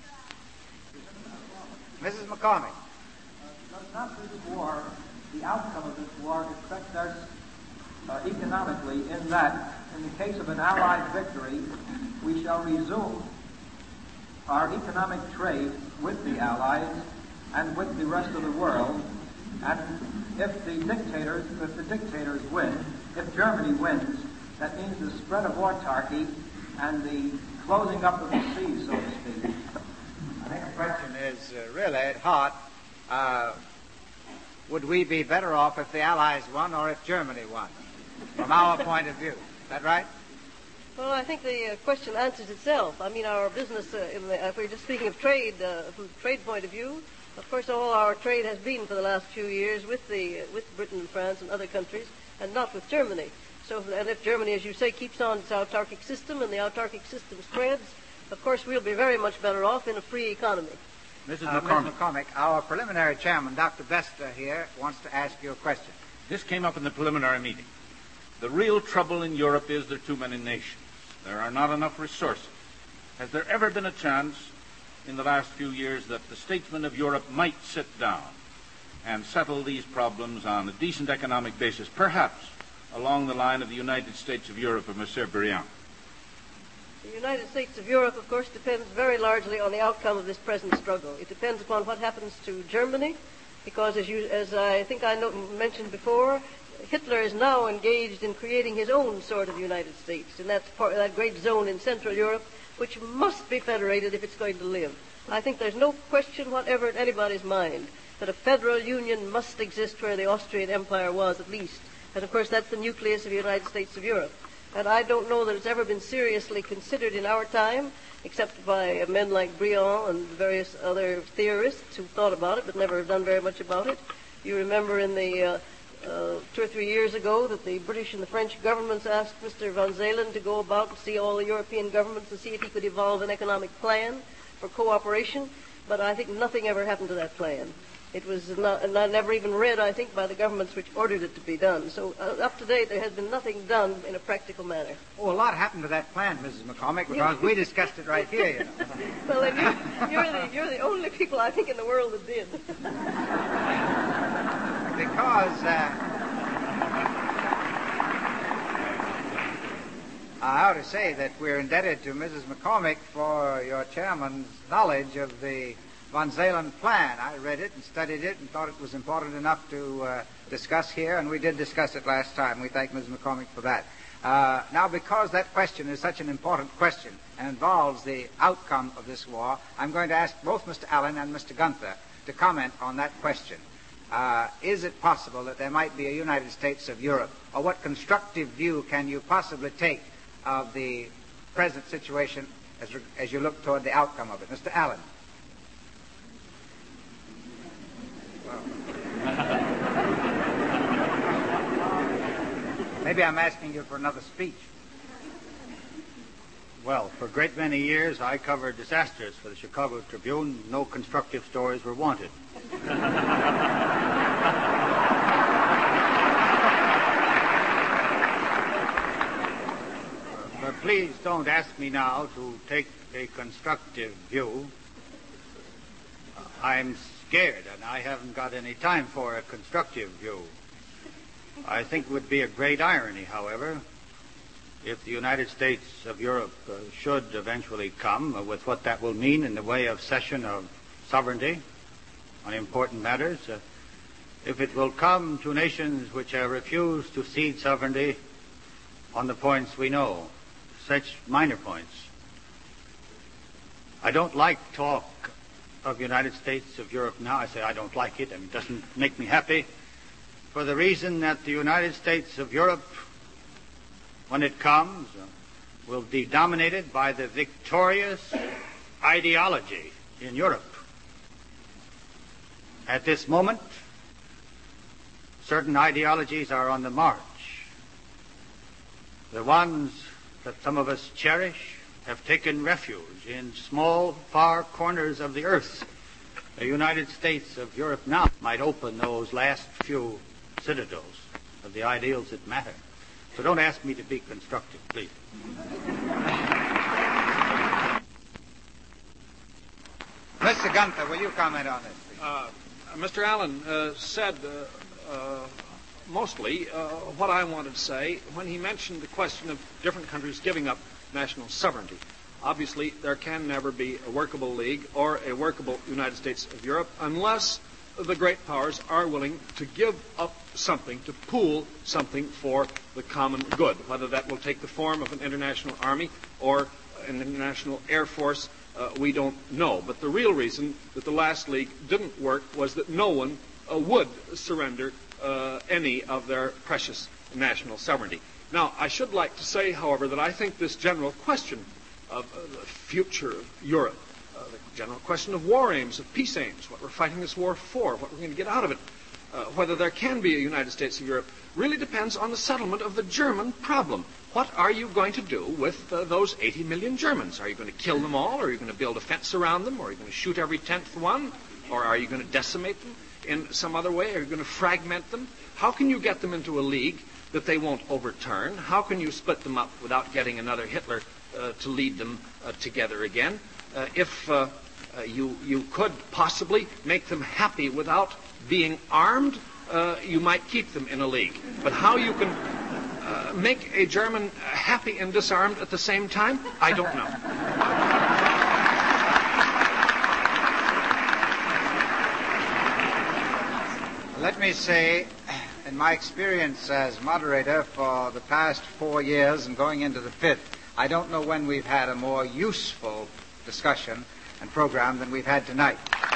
Mrs. McCormick. Does not this war, the outcome of this war, affect us economically in that, in the case of an Allied victory, we shall resume our economic trade with the Allies and with the rest of the world, and if the dictators win, if Germany wins, that means the spread of autarky and the closing up of the sea, so to speak. I think the question is really at heart, would we be better off if the Allies won or if Germany won, from our point of view? Is that right? Well, I think the question answers itself. I mean, our business, if we're just speaking of trade, from the trade point of view, of course, all our trade has been for the last few years with Britain and France and other countries, and not with Germany. So, and if Germany, as you say, keeps on its autarkic system and the autarkic system spreads, of course, we'll be very much better off in a free economy. Mrs. McCormick, our preliminary chairman, Dr. Bester here, wants to ask you a question. This came up in the preliminary meeting. The real trouble in Europe is there are too many nations. There are not enough resources. Has there ever been a chance in the last few years that the statesmen of Europe might sit down and settle these problems on a decent economic basis, perhaps along the line of the United States of Europe of Monsieur Briand? The United States of Europe, of course, depends very largely on the outcome of this present struggle. It depends upon what happens to Germany, because as I think I mentioned before, Hitler is now engaged in creating his own sort of United States, and that's that great zone in Central Europe, which must be federated if it's going to live. I think there's no question whatever in anybody's mind that a federal union must exist where the Austrian Empire was, at least. And, of course, that's the nucleus of the United States of Europe. And I don't know that it's ever been seriously considered in our time, except by men like Briand and various other theorists who thought about it but never have done very much about it. You remember in the 2 or 3 years ago that the British and the French governments asked Mr. von Zelen to go about and see all the European governments and see if he could evolve an economic plan for cooperation, but I think nothing ever happened to that plan. It was not never even read, I think, by the governments which ordered it to be done. So up to date, there has been nothing done in a practical manner. Oh, a lot happened to that plan, Mrs. McCormick, because we discussed it right here, you know. Well, then you're the only people, I think, in the world that did. Because I ought to say that we're indebted to Mrs. McCormick for your chairman's knowledge of the von Zelen plan. I read it and studied it and thought it was important enough to discuss here, and we did discuss it last time. We thank Mrs. McCormick for that. Now, because that question is such an important question and involves the outcome of this war, I'm going to ask both Mr. Allen and Mr. Gunther to comment on that question. Is it possible that there might be a United States of Europe, or what constructive view can you possibly take of the present situation as you look toward the outcome of it? Mr. Allen. Maybe I'm asking you for another speech. Well, for a great many years, I covered disasters for the Chicago Tribune. No constructive stories were wanted. But please don't ask me now to take a constructive view. I'm scared, and I haven't got any time for a constructive view. I think it would be a great irony, however, if the United States of Europe should eventually come, with what that will mean in the way of cession of sovereignty on important matters, if it will come to nations which have refused to cede sovereignty on the points we know, such minor points. I don't like talk of United States of Europe now. I say I don't like it, and it doesn't make me happy, for the reason that the United States of Europe, when it comes, will be dominated by the victorious ideology in Europe. At this moment, certain ideologies are on the march. The ones that some of us cherish have taken refuge in small, far corners of the earth. The United States of Europe now might open those last few citadels of the ideals that matter. So don't ask me to be constructive, please. Mr. Gunther, will you comment on this, please? Mr. Allen said mostly what I wanted to say when he mentioned the question of different countries giving up national sovereignty. Obviously, there can never be a workable league or a workable United States of Europe unless the great powers are willing to give up something, to pool something for the common good, whether that will take the form of an international army or an international air force. We don't know. But the real reason that the last league didn't work was that no one would surrender any of their precious national sovereignty. Now, I should like to say, however, that I think this general question of the future of Europe, the general question of war aims, of peace aims, what we're fighting this war for, what we're going to get out of it, whether there can be a United States of Europe, really depends on the settlement of the German problem. What are you going to do with those 80 million Germans? Are you going to kill them all? Or are you going to build a fence around them? Or are you going to shoot every 10th one? Or are you going to decimate them in some other way? Are you going to fragment them? How can you get them into a league that they won't overturn? How can you split them up without getting another Hitler to lead them together again? If you could possibly make them happy without being armed, you might keep them in a league. But how you can make a German happy and disarmed at the same time, I don't know. Let me say, in my experience as moderator for the past 4 years and going into the 5th, I don't know when we've had a more useful discussion and program than we've had tonight.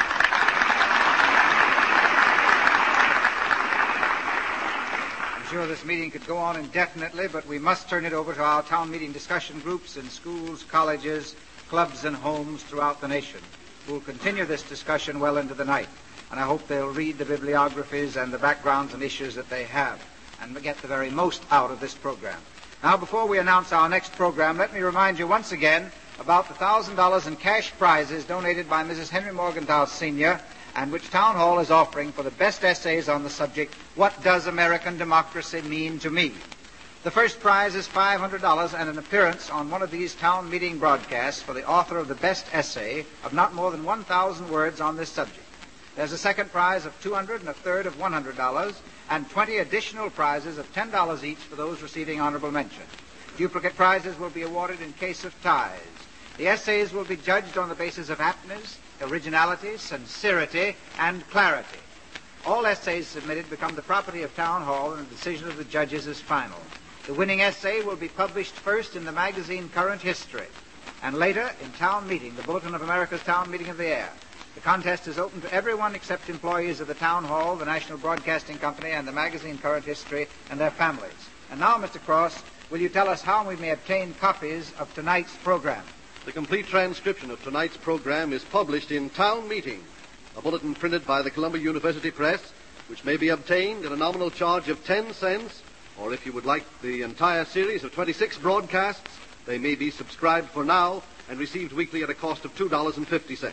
I'm sure this meeting could go on indefinitely, but we must turn it over to our town meeting discussion groups in schools, colleges, clubs, and homes throughout the nation, who will continue this discussion well into the night. And I hope they'll read the bibliographies and the backgrounds and issues that they have and get the very most out of this program. Now, before we announce our next program, let me remind you once again about the $1,000 in cash prizes donated by Mrs. Henry Morgenthau Sr., and which Town Hall is offering for the best essays on the subject, What Does American Democracy Mean to Me? The first prize is $500 and an appearance on one of these town meeting broadcasts for the author of the best essay of not more than 1,000 words on this subject. There's a second prize of $200 and a third of $100, and 20 additional prizes of $10 each for those receiving honorable mention. Duplicate prizes will be awarded in case of ties. The essays will be judged on the basis of aptness, originality, sincerity, and clarity. All essays submitted become the property of Town Hall, and the decision of the judges is final. The winning essay will be published first in the magazine Current History, and later in Town Meeting, the Bulletin of America's Town Meeting of the Air. The contest is open to everyone except employees of the Town Hall, the National Broadcasting Company, and the magazine Current History and their families. And now, Mr. Cross, will you tell us how we may obtain copies of tonight's program? The complete transcription of tonight's program is published in Town Meeting, a bulletin printed by the Columbia University Press, which may be obtained at a nominal charge of 10 cents, or if you would like the entire series of 26 broadcasts, they may be subscribed for now and received weekly at a cost of $2.50.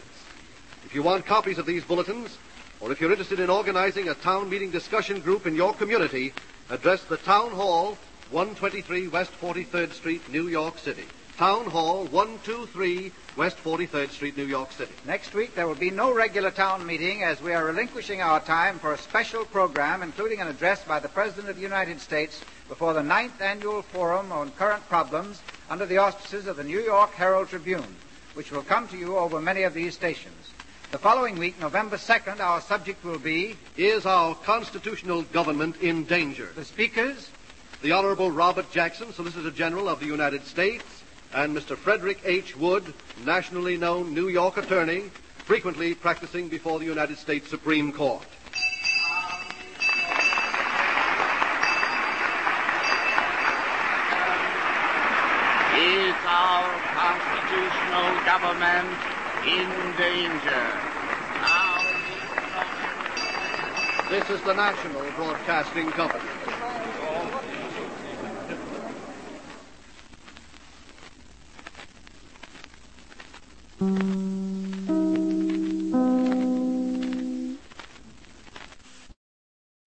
If you want copies of these bulletins, or if you're interested in organizing a town meeting discussion group in your community, address the Town Hall, 123 West 43rd Street, New York City. Town Hall, 123 West 43rd Street, New York City. Next week, there will be no regular town meeting, as we are relinquishing our time for a special program, including an address by the President of the United States before the 9th Annual Forum on Current Problems under the auspices of the New York Herald Tribune, which will come to you over many of these stations. The following week, November 2nd, our subject will be, Is Our Constitutional Government in Danger? The speakers, the Honorable Robert Jackson, Solicitor General of the United States, and Mr. Frederick H. Wood, nationally known New York attorney, frequently practicing before the United States Supreme Court. Is our constitutional government in danger? Now, This is the National Broadcasting Company.